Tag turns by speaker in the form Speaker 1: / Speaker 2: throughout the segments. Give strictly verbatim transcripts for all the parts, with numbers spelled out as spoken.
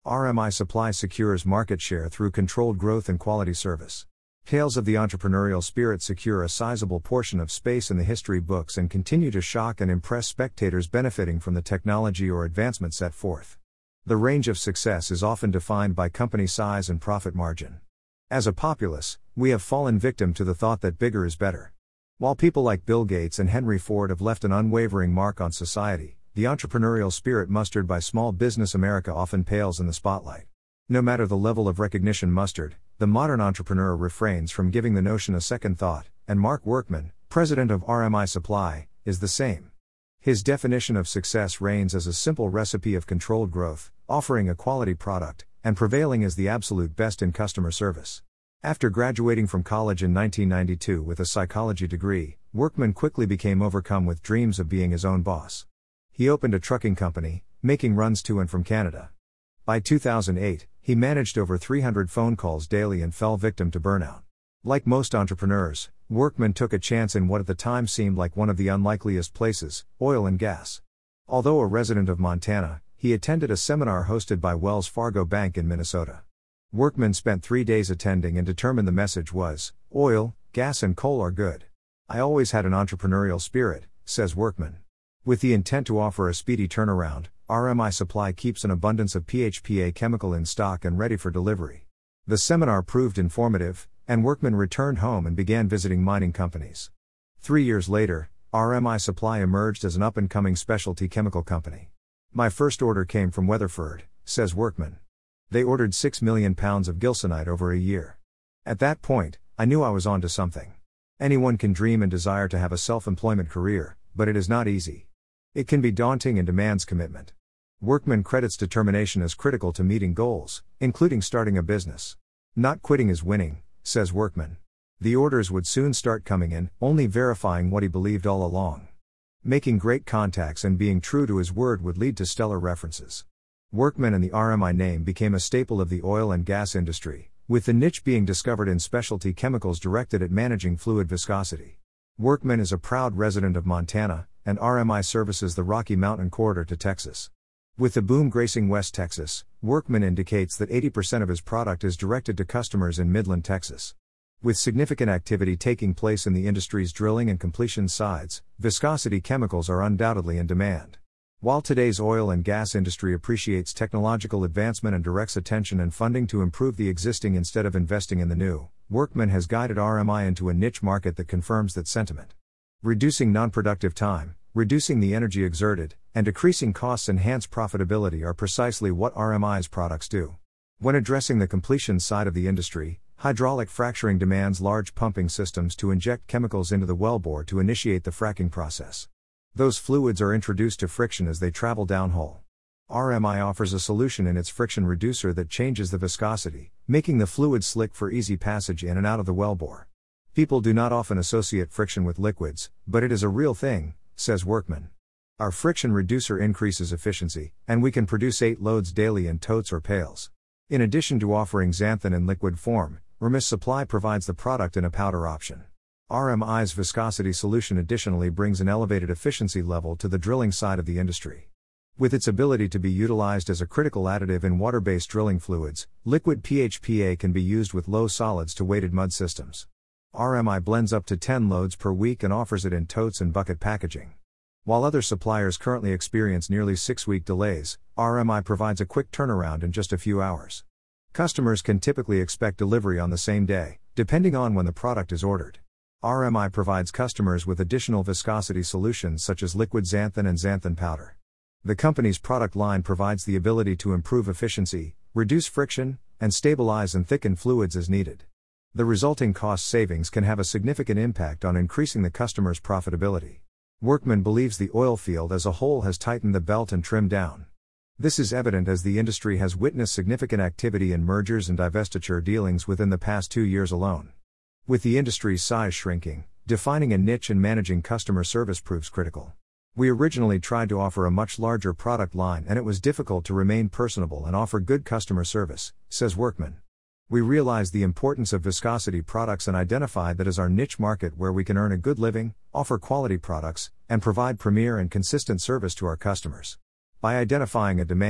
Speaker 1: R M I Supply secures market share through controlled growth and quality service. Tales of the entrepreneurial spirit secure a sizable portion of space in the history books and continue to shock and impress spectators benefiting from the technology or advancement set forth. The range of success is often defined by company size and profit margin. As a populace, we have fallen victim to the thought that bigger is better. While people like Bill Gates and Henry Ford have left an unwavering mark on society, the entrepreneurial spirit mustered by small business America often pales in the spotlight. No matter the level of recognition mustered, the modern entrepreneur refrains from giving the notion a second thought, and Mark Workman, president of R M I Supply, is the same. His definition of success reigns as a simple recipe of controlled growth, offering a quality product, and prevailing as the absolute best in customer service. After graduating from college in nineteen ninety-two with a psychology degree, Workman quickly became overcome with dreams of being his own boss. He opened a trucking company, making runs to and from Canada. By two thousand eight, he managed over three hundred phone calls daily and fell victim to burnout. Like most entrepreneurs, Workman took a chance in what at the time seemed like one of the unlikeliest places, oil and gas. Although a resident of Montana, he attended a seminar hosted by Wells Fargo Bank in Minnesota. Workman spent three days attending and determined the message was, oil, gas and coal are good. I always had an entrepreneurial spirit, says Workman. With the intent to offer a speedy turnaround, R M I Supply keeps an abundance of P H P A chemical in stock and ready for delivery. The seminar proved informative, and Workman returned home and began visiting mining companies. Three years later, R M I Supply emerged as an up-and-coming specialty chemical company. My first order came from Weatherford, says Workman. They ordered six million pounds of gilsonite over a year. At that point, I knew I was onto something. Anyone can dream and desire to have a self-employment career, but it is not easy. It can be daunting and demands commitment. Workman credits determination as critical to meeting goals, including starting a business. Not quitting is winning, says Workman. The orders would soon start coming in, only verifying what he believed all along. Making great contacts and being true to his word would lead to stellar references. Workman and the R M I name became a staple of the oil and gas industry, with the niche being discovered in specialty chemicals directed at managing fluid viscosity. Workman is a proud resident of Montana, and R M I services the Rocky Mountain corridor to Texas. With the boom gracing West Texas, Workman indicates that eighty percent of his product is directed to customers in Midland, Texas. With significant activity taking place in the industry's drilling and completion sides, viscosity chemicals are undoubtedly in demand. While today's oil and gas industry appreciates technological advancement and directs attention and funding to improve the existing instead of investing in the new, Workman has guided R M I into a niche market that confirms that sentiment. Reducing non-productive time, reducing the energy exerted, and decreasing costs enhance profitability are precisely what R M I's products do. When addressing the completion side of the industry, hydraulic fracturing demands large pumping systems to inject chemicals into the wellbore to initiate the fracking process. Those fluids are introduced to friction as they travel downhole. R M I offers a solution in its friction reducer that changes the viscosity, making the fluid slick for easy passage in and out of the wellbore. People do not often associate friction with liquids, but it is a real thing, says Workman. Our friction reducer increases efficiency, and we can produce eight loads daily in totes or pails. In addition to offering xanthan in liquid form, R M I Supply provides the product in a powder option. R M I's viscosity solution additionally brings an elevated efficiency level to the drilling side of the industry. With its ability to be utilized as a critical additive in water-based drilling fluids, liquid P H P A can be used with low solids to weighted mud systems. R M I blends up to ten loads per week and offers it in totes and bucket packaging. While other suppliers currently experience nearly six-week delays, R M I provides a quick turnaround in just a few hours. Customers can typically expect delivery on the same day, depending on when the product is ordered. R M I provides customers with additional viscosity solutions such as liquid xanthan and xanthan powder. The company's product line provides the ability to improve efficiency, reduce friction, and stabilize and thicken fluids as needed. The resulting cost savings can have a significant impact on increasing the customer's profitability. Workman believes the oil field as a whole has tightened the belt and trimmed down. This is evident as the industry has witnessed significant activity in mergers and divestiture dealings within the past two years alone. With the industry's size shrinking, defining a niche and managing customer service proves critical. We originally tried to offer a much larger product line and it was difficult to remain personable and offer good customer service, says Workman. We realized the importance of viscosity products and identified that as our niche market where we can earn a good living, offer quality products, and provide premier and consistent service to our customers. By identifying a demand,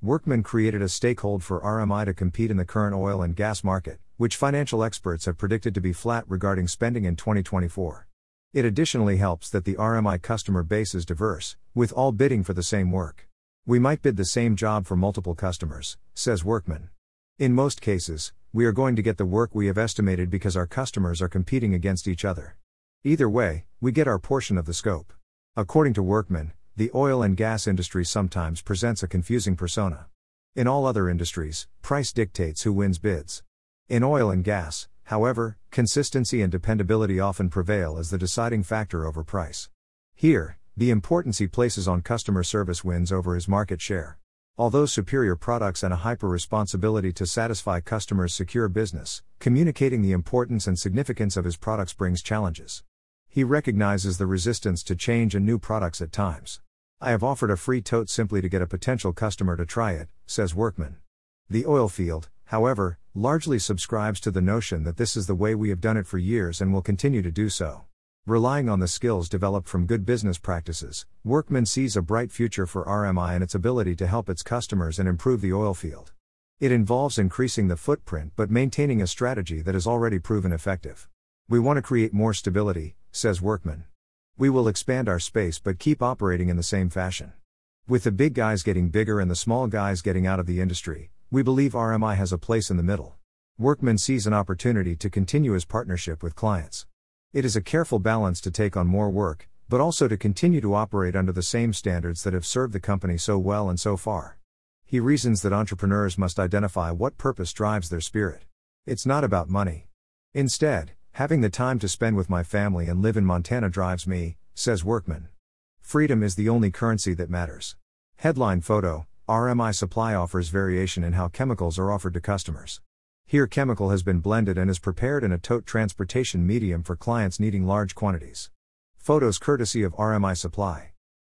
Speaker 1: Workman created a stakehold for R M I to compete in the current oil and gas market, which financial experts have predicted to be flat regarding spending in twenty twenty-four. It additionally helps that the R M I customer base is diverse, with all bidding for the same work. We might bid the same job for multiple customers, says Workman. In most cases, we are going to get the work we have estimated because our customers are competing against each other. Either way, we get our portion of the scope. According to Workman, the oil and gas industry sometimes presents a confusing persona. In all other industries, price dictates who wins bids. In oil and gas, however, consistency and dependability often prevail as the deciding factor over price. Here, the importance he places on customer service wins over his market share. Although superior products and a hyper-responsibility to satisfy customers secure business, communicating the importance and significance of his products brings challenges. He recognizes the resistance to change and new products at times. I have offered a free tote simply to get a potential customer to try it, says Workman. The oil field, however, largely subscribes to the notion that this is the way we have done it for years and will continue to do so. Relying on the skills developed from good business practices, Workman sees a bright future for R M I and its ability to help its customers and improve the oil field. It involves increasing the footprint but maintaining a strategy that has already proven effective. We want to create more stability, says Workman. We will expand our space but keep operating in the same fashion. With the big guys getting bigger and the small guys getting out of the industry, we believe R M I has a place in the middle. Workman sees an opportunity to continue his partnership with clients. It is a careful balance to take on more work, but also to continue to operate under the same standards that have served the company so well and so far. He reasons that entrepreneurs must identify what purpose drives their spirit. It's not about money. Instead, having the time to spend with my family and live in Montana drives me, says Workman. Freedom is the only currency that matters. Headline photo: R M I Supply offers variation in how chemicals are offered to customers. Here chemical has been blended and is prepared in a tote transportation medium for clients needing large quantities. Photos courtesy of R M I Supply.